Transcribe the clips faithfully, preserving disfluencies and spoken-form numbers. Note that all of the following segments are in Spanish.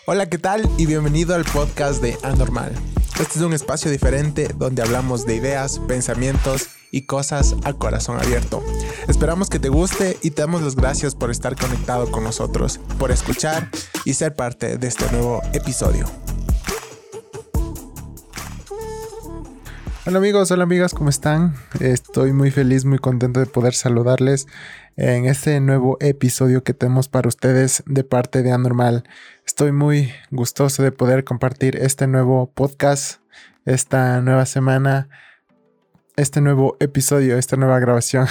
Hola, ¿qué tal? Y bienvenido al podcast de Anormal. Este es un espacio diferente donde hablamos de ideas, pensamientos y cosas a corazón abierto. Esperamos que te guste y te damos las gracias por estar conectado con nosotros, por escuchar y ser parte de este nuevo episodio. Hola amigos, hola amigas, ¿cómo están? Estoy muy feliz, muy contento de poder saludarles en este nuevo episodio que tenemos para ustedes de parte de Anormal. Estoy muy gustoso de poder compartir este nuevo podcast, esta nueva semana, este nuevo episodio, esta nueva grabación.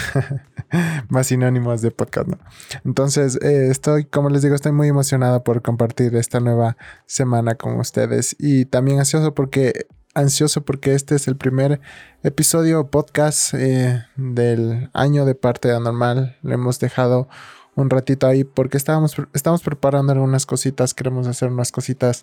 Más sinónimos de podcast, ¿no? Entonces, eh, estoy, como les digo, estoy muy emocionado por compartir esta nueva semana con ustedes y también ansioso porque... Ansioso porque este es el primer episodio podcast eh, del año de parte de Anormal. Lo hemos dejado un ratito ahí porque estábamos, estamos preparando algunas cositas. Queremos hacer unas cositas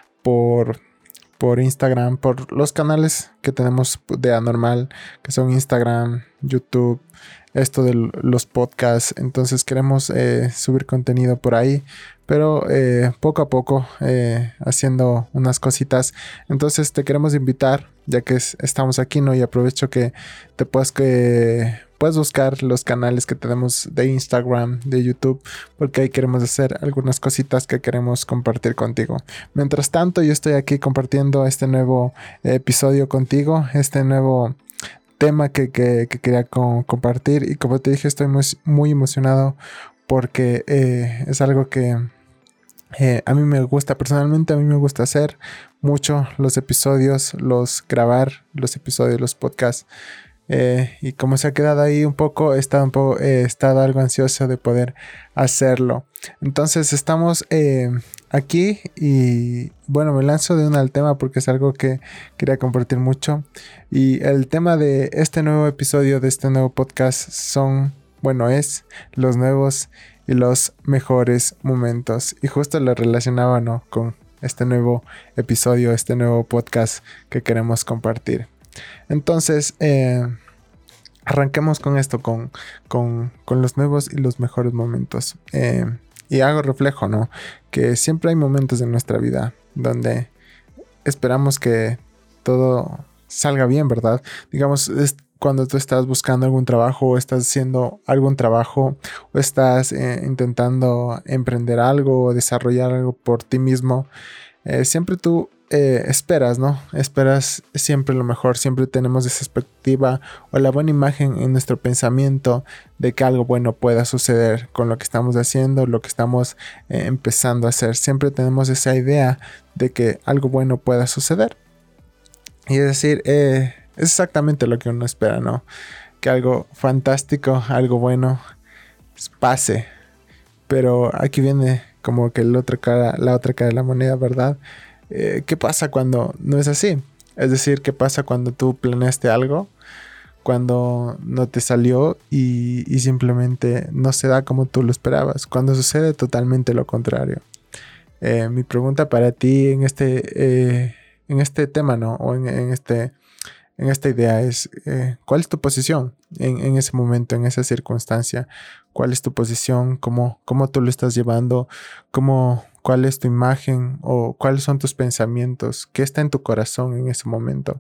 por, por Instagram, por los canales que tenemos de Anormal, que son Instagram, YouTube, esto de los podcasts. Entonces queremos eh, subir contenido por ahí, pero eh, poco a poco eh, haciendo unas cositas. Entonces te queremos invitar, ya que es, estamos aquí, ¿no? Y aprovecho que te puedes que puedes buscar los canales que tenemos de Instagram, de YouTube, porque ahí queremos hacer algunas cositas que queremos compartir contigo. Mientras tanto, yo estoy aquí compartiendo este nuevo episodio contigo, este nuevo tema que, que, que quería co- compartir. Y como te dije, estoy muy, muy emocionado porque eh, es algo que eh, a mí me gusta personalmente, a mí me gusta hacer mucho los episodios, los grabar los episodios, los podcasts. Eh, y como se ha quedado ahí un poco, he estado, un poco, eh, he estado algo ansioso de poder hacerlo. Entonces estamos eh, aquí y bueno, me lanzo de una al tema porque es algo que quería compartir mucho. Y el tema de este nuevo episodio, de este nuevo podcast son, bueno, es los nuevos y los mejores momentos. Y justo lo relacionaba, ¿no?, con este nuevo episodio, este nuevo podcast que queremos compartir. Entonces, eh, arranquemos con esto, con, con, con los nuevos y los mejores momentos. Eh, y hago reflejo, ¿no?, que siempre hay momentos en nuestra vida donde esperamos que todo salga bien, ¿verdad? Digamos, es cuando tú estás buscando algún trabajo o estás haciendo algún trabajo o estás eh, intentando emprender algo o desarrollar algo por ti mismo. Eh, siempre tú eh, esperas, ¿no? Esperas siempre lo mejor, siempre tenemos esa expectativa o la buena imagen en nuestro pensamiento de que algo bueno pueda suceder con lo que estamos haciendo, lo que estamos eh, empezando a hacer. Siempre tenemos esa idea de que algo bueno pueda suceder. Y es decir, eh, es exactamente lo que uno espera, ¿no? Que algo fantástico, algo bueno pase. Pero aquí viene como que la otra cara, la otra cara de la moneda, ¿verdad? Eh, ¿Qué pasa cuando no es así? Es decir, ¿qué pasa cuando tú planeaste algo, cuando no te salió y, y simplemente no se da como tú lo esperabas? Cuando sucede totalmente lo contrario. Eh, mi pregunta para ti en este, eh, en este tema, ¿no? O en, en, este, en esta idea es, eh, ¿cuál es tu posición en, en ese momento, en esa circunstancia? ¿Cuál es tu posición? ¿Cómo, cómo tú lo estás llevando? ¿Cómo, ¿Cuál es tu imagen? ¿O cuáles son tus pensamientos? ¿Qué está en tu corazón en ese momento?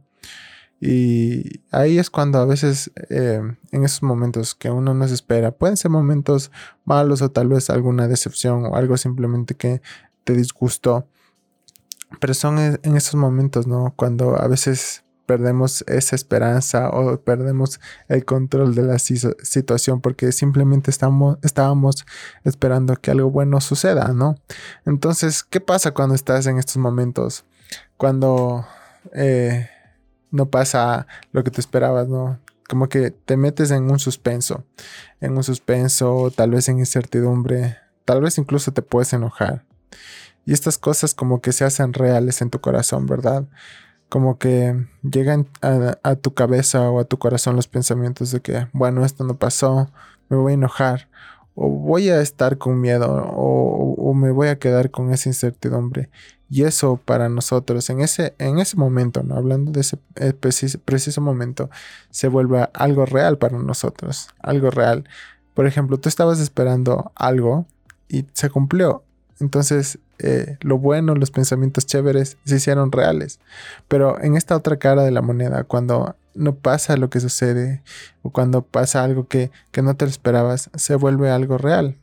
Y ahí es cuando a veces, eh, en esos momentos que uno no se espera, pueden ser momentos malos o tal vez alguna decepción o algo simplemente que te disgustó. Pero son en esos momentos, ¿no?, cuando a veces perdemos esa esperanza o perdemos el control de la situación porque simplemente estamos, estábamos esperando que algo bueno suceda, ¿no? Entonces, ¿qué pasa cuando estás en estos momentos? Cuando eh, no pasa lo que tú esperabas, ¿no? Como que te metes en un suspenso, en un suspenso, tal vez en incertidumbre, tal vez incluso te puedes enojar. Y estas cosas como que se hacen reales en tu corazón, ¿verdad? Como que llegan a, a tu cabeza o a tu corazón los pensamientos de que, bueno, esto no pasó, me voy a enojar, o voy a estar con miedo, o, o me voy a quedar con esa incertidumbre. Y eso para nosotros, en ese, en ese momento, ¿no?, hablando de ese eh, preciso, preciso momento, se vuelve algo real para nosotros, algo real. Por ejemplo, tú estabas esperando algo y se cumplió. Entonces eh, lo bueno, los pensamientos chéveres se hicieron reales. Pero en esta otra cara de la moneda, cuando no pasa lo que sucede o cuando pasa algo que, que no te lo esperabas, se vuelve algo real.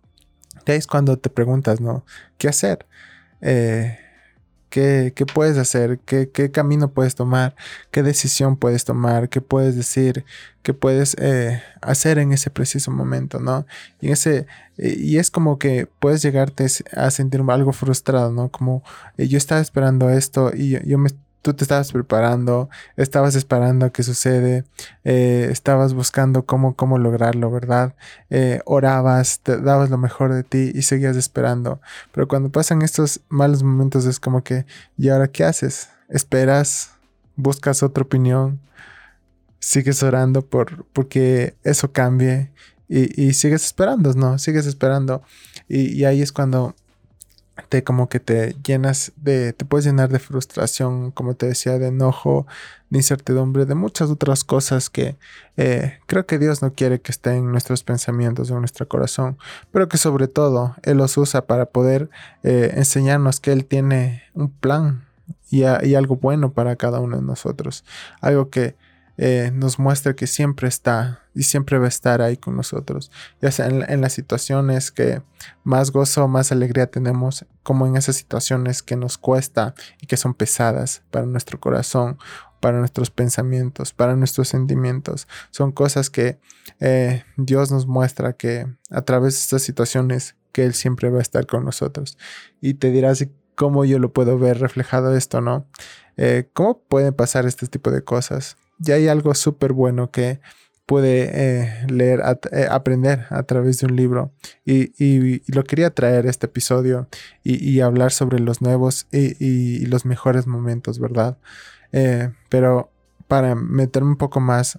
Y ahí es cuando te preguntas, ¿no? ¿Qué hacer? Eh, ¿qué, ¿Qué puedes hacer? ¿Qué, ¿Qué camino puedes tomar? ¿Qué decisión puedes tomar? ¿Qué puedes decir? ¿Qué puedes eh, hacer en ese preciso momento, ¿no? Y, ese, eh, y es como que puedes llegarte a sentir algo frustrado, ¿no? Como eh, yo estaba esperando esto y yo, yo me... Tú te estabas preparando, estabas esperando a que sucede, eh, estabas buscando cómo, cómo lograrlo, ¿verdad? Eh, orabas, te dabas lo mejor de ti y seguías esperando. Pero cuando pasan estos malos momentos es como que, ¿y ahora qué haces? ¿Esperas? ¿Buscas otra opinión? ¿Sigues orando por porque eso cambie? Y, y sigues esperando, ¿no? Sigues esperando. Y, y ahí es cuando te como que te llenas de, te puedes llenar de frustración, como te decía, de enojo, de incertidumbre, de muchas otras cosas que eh, creo que Dios no quiere que estén en nuestros pensamientos o en nuestro corazón, pero que sobre todo Él los usa para poder eh, enseñarnos que Él tiene un plan y, a, y algo bueno para cada uno de nosotros, algo que Eh, nos muestra que siempre está y siempre va a estar ahí con nosotros, ya sea en, en las situaciones que más gozo, más alegría tenemos, como en esas situaciones que nos cuesta y que son pesadas para nuestro corazón, para nuestros pensamientos, para nuestros sentimientos. Son cosas que eh, Dios nos muestra que a través de estas situaciones que Él siempre va a estar con nosotros. Y te dirás cómo yo lo puedo ver reflejado esto, ¿no? Eh, ¿Cómo pueden pasar este tipo de cosas? Ya hay algo súper bueno que pude eh, leer, a, eh, aprender a través de un libro y, y, y lo quería traer este episodio y, y hablar sobre los nuevos y, y, y los mejores momentos, ¿verdad? Eh, pero para meterme un poco más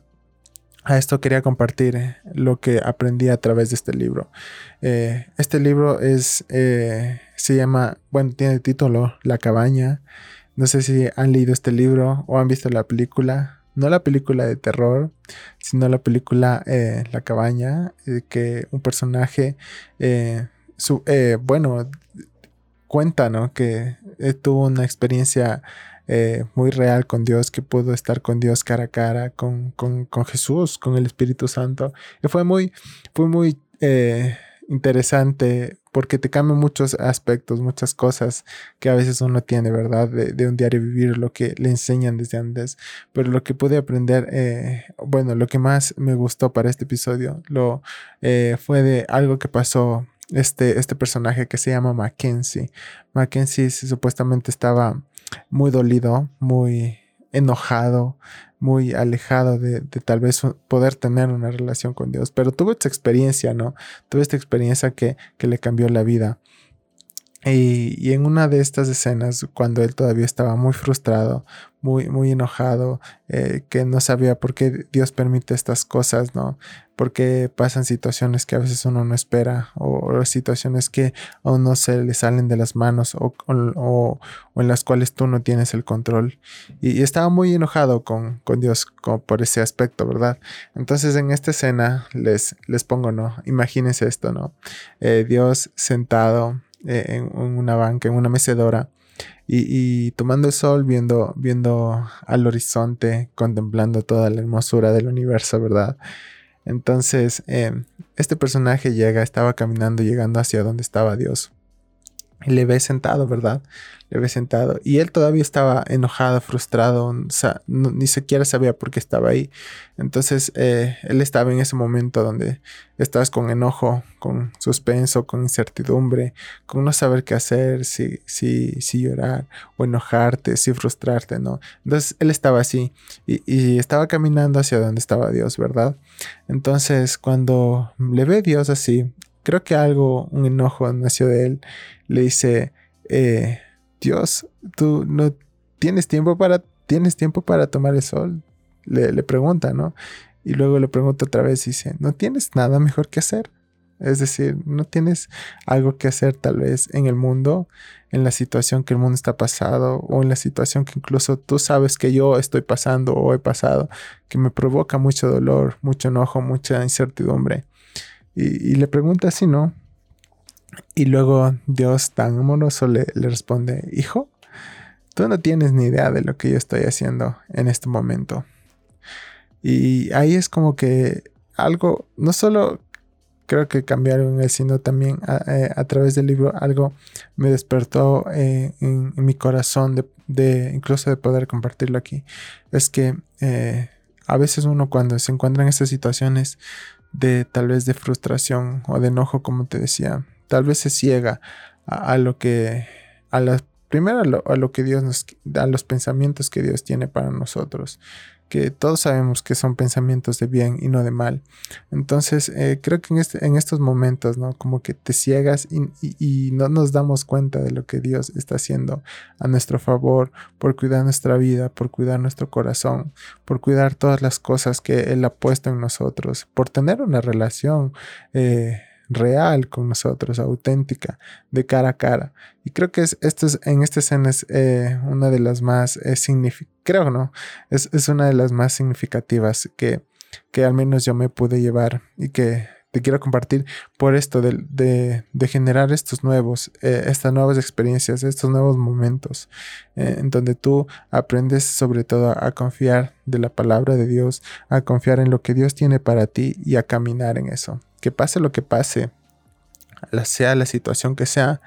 a esto quería compartir lo que aprendí a través de este libro. Eh, este libro es, eh, se llama, bueno, tiene el título La Cabaña. No sé si han leído este libro o han visto la película. No la película de terror, sino la película eh, La Cabaña, eh, que un personaje, eh, su, eh, bueno, cuenta, ¿no? Que eh, tuvo una experiencia eh, muy real con Dios, que pudo estar con Dios cara a cara, con, con, con Jesús, con el Espíritu Santo. Y fue muy, fue muy eh, interesante porque te cambian muchos aspectos, muchas cosas que a veces uno tiene, ¿verdad? De, de un diario vivir, lo que le enseñan desde antes. Pero lo que pude aprender, eh, bueno, lo que más me gustó para este episodio lo, eh, fue de algo que pasó este, este personaje que se llama Mackenzie. Mackenzie supuestamente estaba muy dolido, muy enojado, muy alejado de, de tal vez poder tener una relación con Dios, pero tuvo esta experiencia, ¿no? Tuvo esta experiencia que, que le cambió la vida. Y, y en una de estas escenas, cuando él todavía estaba muy frustrado, muy, muy enojado, eh, que no sabía por qué Dios permite estas cosas, ¿no? Porque pasan situaciones que a veces uno no espera, o, o situaciones que a uno se le salen de las manos, o, o, o en las cuales tú no tienes el control. Y, y estaba muy enojado con, con Dios con, por ese aspecto, ¿verdad? Entonces en esta escena les, les pongo, ¿no? Imagínense esto, ¿no? Eh, Dios sentado En, en una banca, en una mecedora y, y tomando el sol, viendo, viendo al horizonte, contemplando toda la hermosura del universo, ¿verdad? Entonces eh, este personaje llega, estaba caminando, llegando hacia donde estaba Dios y le ve sentado, ¿verdad? Le ve sentado y él todavía estaba enojado, frustrado, o sea, no, ni siquiera sabía por qué estaba ahí. Entonces eh, él estaba en ese momento donde estás con enojo, con suspenso, con incertidumbre, con no saber qué hacer, si, si, si llorar o enojarte, si frustrarte, ¿no? Entonces él estaba así y, y estaba caminando hacia donde estaba Dios, ¿verdad? Entonces cuando le ve Dios así, creo que algo, un enojo nació de él. Le dice, eh, Dios, tú no tienes tiempo para, tienes tiempo para tomar el sol. Le, le pregunta, ¿no? Y luego le pregunta otra vez y dice, ¿no tienes nada mejor que hacer? Es decir, ¿no tienes algo que hacer tal vez en el mundo, en la situación que el mundo está pasando, o en la situación que incluso tú sabes que yo estoy pasando o he pasado, que me provoca mucho dolor, mucho enojo, mucha incertidumbre? Y, y le pregunta así, ¿no? Y luego Dios tan amoroso le, le responde, hijo, tú no tienes ni idea de lo que yo estoy haciendo en este momento. Y ahí es como que algo, no solo creo que cambiaron él, sino también a, a, a través del libro algo me despertó eh, en, en mi corazón de, de incluso de poder compartirlo aquí. Es que eh, a veces uno cuando se encuentra en estas situaciones de tal vez de frustración o de enojo, como te decía, tal vez se ciega a, a lo que, a la, primero a lo, a lo que Dios nos, a los pensamientos que Dios tiene para nosotros, que todos sabemos que son pensamientos de bien y no de mal. Entonces eh, creo que en, este, en estos momentos, ¿no? Como que te ciegas y, y, y no nos damos cuenta de lo que Dios está haciendo a nuestro favor, por cuidar nuestra vida, por cuidar nuestro corazón, por cuidar todas las cosas que Él ha puesto en nosotros, por tener una relación eh, real con nosotros, auténtica, de cara a cara. Y creo que es, esto es, en esta escena es eh, una de las más eh, significativas, creo, ¿no? Es, es una de las más significativas que, que al menos yo me pude llevar y que te quiero compartir por esto de, de, de generar estos nuevos, eh, estas nuevas experiencias, estos nuevos momentos eh, en donde tú aprendes sobre todo a, a confiar de la palabra de Dios, a confiar en lo que Dios tiene para ti y a caminar en eso. Que pase lo que pase, la sea la situación que sea,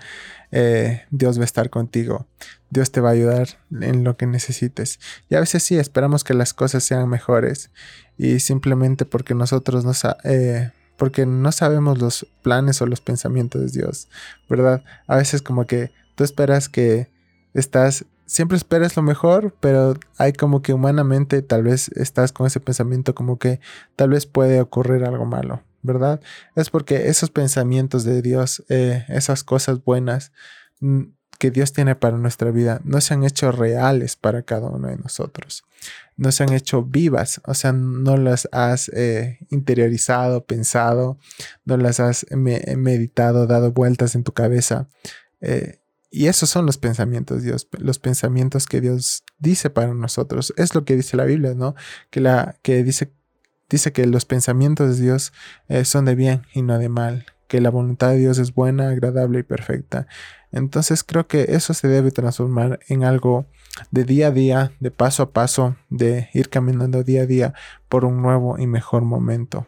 eh, Dios va a estar contigo. Dios te va a ayudar en lo que necesites. Y a veces sí, esperamos que las cosas sean mejores y simplemente porque nosotros no, eh, porque no sabemos los planes o los pensamientos de Dios, ¿verdad? A veces como que tú esperas que estás, siempre esperas lo mejor, pero hay como que humanamente tal vez estás con ese pensamiento como que tal vez puede ocurrir algo malo, ¿verdad? Es porque esos pensamientos de Dios, eh, esas cosas buenas mm, que Dios tiene para nuestra vida, no se han hecho reales para cada uno de nosotros. No se han hecho vivas, o sea, no las has eh, interiorizado, pensado, no las has me meditado, dado vueltas en tu cabeza. Eh, y esos son los pensamientos de Dios, los pensamientos que Dios dice para nosotros. Es lo que dice la Biblia, ¿no? Que, la, que dice Dice que los pensamientos de Dios eh, son de bien y no de mal, que la voluntad de Dios es buena, agradable y perfecta. Entonces creo que eso se debe transformar en algo de día a día, de paso a paso, de ir caminando día a día por un nuevo y mejor momento,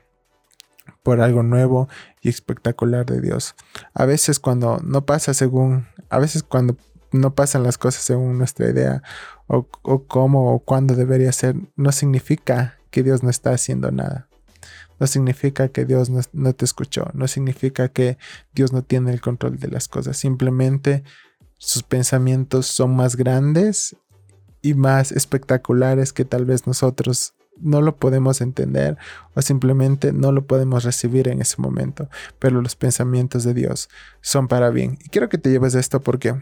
por algo nuevo y espectacular de Dios. A veces cuando no pasa según, a veces cuando no pasan las cosas según nuestra idea o, o cómo o cuándo debería ser, no significa que Dios no está haciendo nada. No significa que Dios no, no te escuchó. No significa que Dios no tiene el control de las cosas. Simplemente sus pensamientos son más grandes y más espectaculares que tal vez nosotros no lo podemos entender o simplemente no lo podemos recibir en ese momento. Pero los pensamientos de Dios son para bien. Y quiero que te lleves esto porque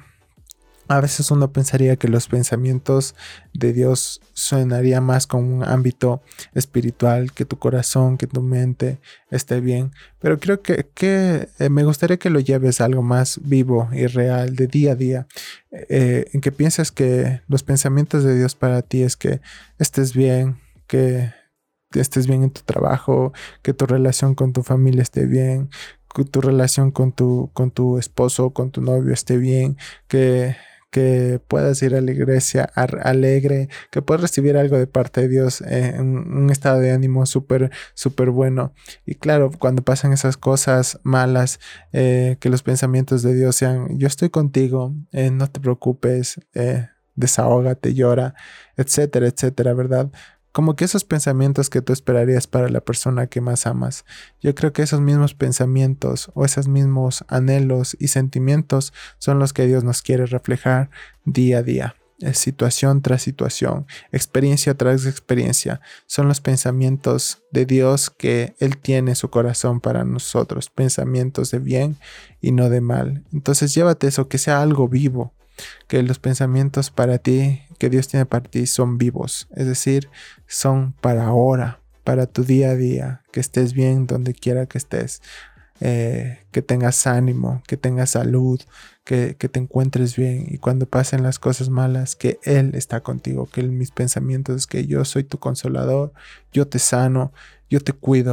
a veces uno pensaría que los pensamientos de Dios sonaría más con un ámbito espiritual, que tu corazón, que tu mente esté bien. Pero creo que, que eh, me gustaría que lo lleves a algo más vivo y real, de día a día. Eh, en que pienses que los pensamientos de Dios para ti es que estés bien, que estés bien en tu trabajo, que tu relación con tu familia esté bien, que tu relación con tu, con tu esposo, con tu novio esté bien, que... que puedas ir a la iglesia alegre, que puedas recibir algo de parte de Dios eh, en un estado de ánimo súper, súper bueno. Y claro, cuando pasan esas cosas malas, eh, que los pensamientos de Dios sean, yo estoy contigo, eh, no te preocupes, eh, desahógate, llora, etcétera, etcétera, ¿verdad? Como que esos pensamientos que tú esperarías para la persona que más amas. Yo creo que esos mismos pensamientos o esos mismos anhelos y sentimientos son los que Dios nos quiere reflejar día a día. Es situación tras situación, experiencia tras experiencia. Son los pensamientos de Dios que Él tiene en su corazón para nosotros. Pensamientos de bien y no de mal. Entonces llévate eso, que sea algo vivo. Que los pensamientos para ti, que Dios tiene para ti, son vivos. Es decir, son para ahora, para tu día a día. Que estés bien donde quiera que estés. Eh, que tengas ánimo, que tengas salud, que, que te encuentres bien. Y cuando pasen las cosas malas, que Él está contigo. Que mis pensamientos es que yo soy tu consolador, yo te sano, yo te cuido.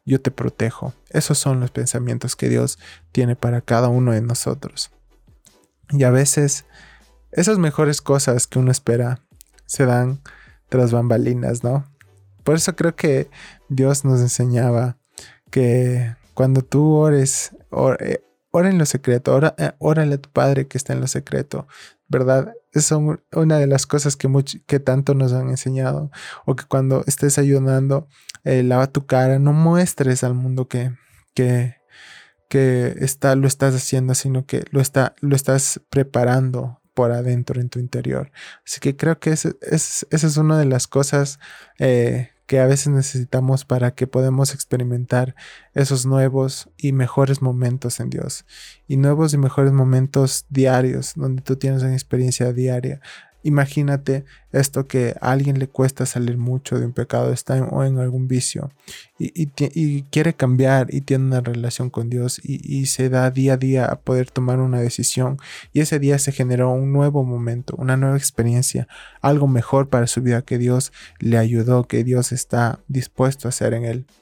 yo te protejo. Esos son los pensamientos que Dios tiene para cada uno de nosotros. Y a veces esas mejores cosas que uno espera se dan tras bambalinas, ¿no? Por eso creo que Dios nos enseñaba que cuando tú ores, ore, ora en lo secreto, ora, órale a tu Padre que está en lo secreto, ¿verdad? Es una de las cosas que, much, que tanto nos han enseñado. O que cuando estés ayunando, eh, lava tu cara, no muestres al mundo que, que, que está, lo estás haciendo, sino que lo, está, lo estás preparando por adentro en tu interior. Así que creo que esa es, es, es una de las cosas eh, que a veces necesitamos para que podamos experimentar esos nuevos y mejores momentos en Dios. Y nuevos y mejores momentos diarios, donde tú tienes una experiencia diaria. Imagínate esto, que a alguien le cuesta salir mucho de un pecado, está en, o en algún vicio y, y, y quiere cambiar y tiene una relación con Dios y, y se da día a día a poder tomar una decisión, y ese día se generó un nuevo momento, una nueva experiencia, algo mejor para su vida que Dios le ayudó, que Dios está dispuesto a hacer en él.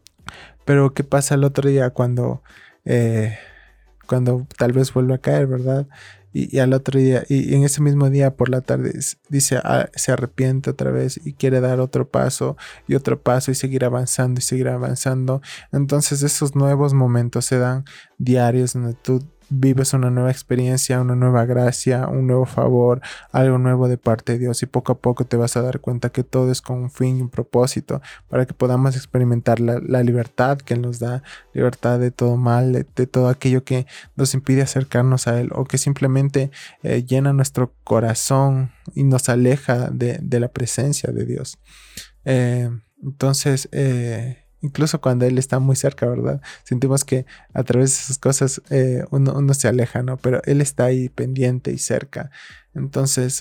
Pero ¿qué pasa el otro día cuando, eh, cuando tal vez vuelve a caer, verdad? Y, y al otro día, y, y en ese mismo día por la tarde dice, ah, se arrepiente otra vez y quiere dar otro paso y otro paso y seguir avanzando y seguir avanzando. Entonces esos nuevos momentos se dan diarios donde tú vives una nueva experiencia, una nueva gracia, un nuevo favor, algo nuevo de parte de Dios, y poco a poco te vas a dar cuenta que todo es con un fin y un propósito para que podamos experimentar la, la libertad que Él nos da, libertad de todo mal, de, de todo aquello que nos impide acercarnos a Él, o que simplemente eh, llena nuestro corazón y nos aleja de, de la presencia de Dios. Eh, entonces, eh, incluso cuando Él está muy cerca, ¿verdad? Sentimos que a través de esas cosas eh, uno, uno se aleja, ¿no? Pero Él está ahí pendiente y cerca. Entonces,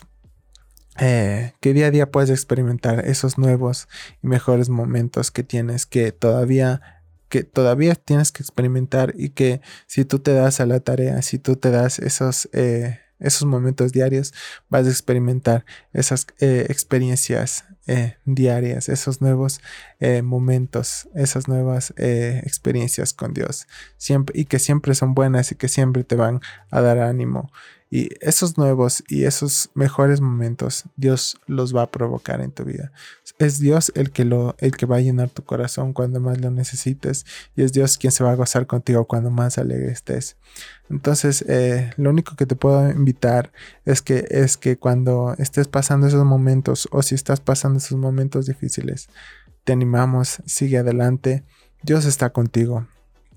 eh, que día a día puedes experimentar esos nuevos y mejores momentos que tienes, que todavía, que todavía tienes que experimentar, y que si tú te das a la tarea, si tú te das esos... Eh, esos momentos diarios, vas a experimentar esas eh, experiencias eh, diarias, esos nuevos eh, momentos, esas nuevas eh, experiencias con Dios, siempre, y que siempre son buenas y que siempre te van a dar ánimo. Y esos nuevos y esos mejores momentos Dios los va a provocar en tu vida. Es Dios el que, lo, el que va a llenar tu corazón cuando más lo necesites, y es Dios quien se va a gozar contigo cuando más alegre estés. Entonces eh, lo único que te puedo invitar es que, es que cuando estés pasando esos momentos, o si estás pasando esos momentos difíciles, te animamos, sigue adelante. Dios está contigo.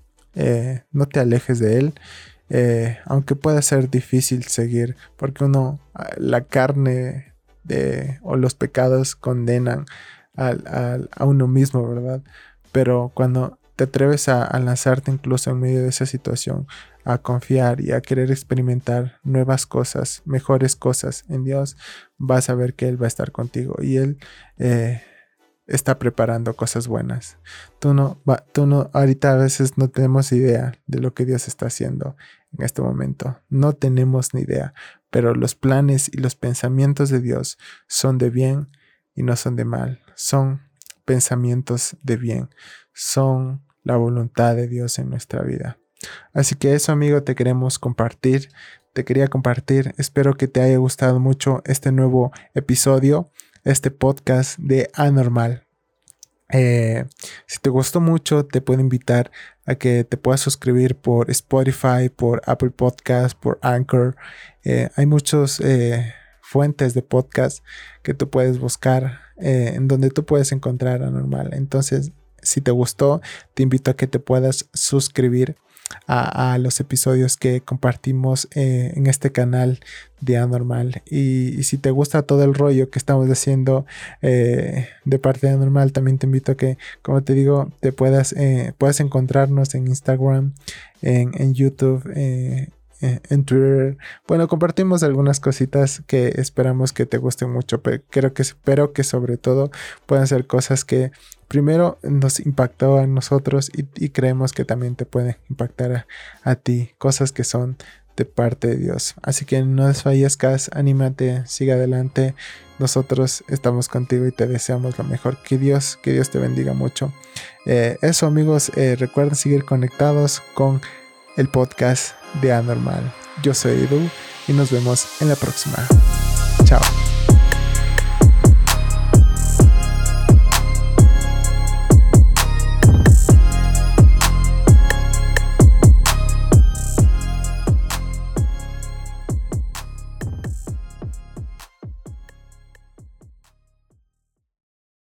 Eh, no te alejes de Él. Eh, aunque pueda ser difícil seguir, porque uno, la carne de, o los pecados condenan al, al, a uno mismo, ¿verdad? Pero cuando te atreves a, a lanzarte incluso en medio de esa situación, a confiar y a querer experimentar nuevas cosas, mejores cosas en Dios, vas a ver que Él va a estar contigo, y Él eh, está preparando cosas buenas. Tú no, va, tú no, ahorita a veces no tenemos idea de lo que Dios está haciendo en este momento. No tenemos ni idea, pero los planes y los pensamientos de Dios son de bien y no son de mal. Son pensamientos de bien. Son la voluntad de Dios en nuestra vida. Así que eso, amigo, te queremos compartir. Te quería compartir. Espero que te haya gustado mucho este nuevo episodio, este podcast de Anormal. Eh, si te gustó mucho, te puedo invitar a que te puedas suscribir por Spotify, por Apple Podcast, por Anchor. Eh, hay muchas eh, fuentes de podcast que tú puedes buscar, eh, en donde tú puedes encontrar Anormal. Entonces, si te gustó, te invito a que te puedas suscribir A, a los episodios que compartimos eh, en este canal de Anormal. Y, y si te gusta todo el rollo que estamos haciendo eh, de parte de Anormal, también te invito a que, como te digo, te puedas, eh, puedas encontrarnos en Instagram, en, en YouTube, eh, en Twitter. Bueno, compartimos algunas cositas que esperamos que te gusten mucho, pero creo que espero que sobre todo puedan ser cosas que primero nos impactó a nosotros, y, y creemos que también te pueden impactar a, a ti, cosas que son de parte de Dios. Así que no desfallezcas, anímate, sigue adelante. Nosotros estamos contigo y te deseamos lo mejor. Que Dios, que Dios te bendiga mucho. Eh, eso, amigos, eh, recuerden seguir conectados con el podcast de Anormal. Yo soy Edu y nos vemos en la próxima. Chao.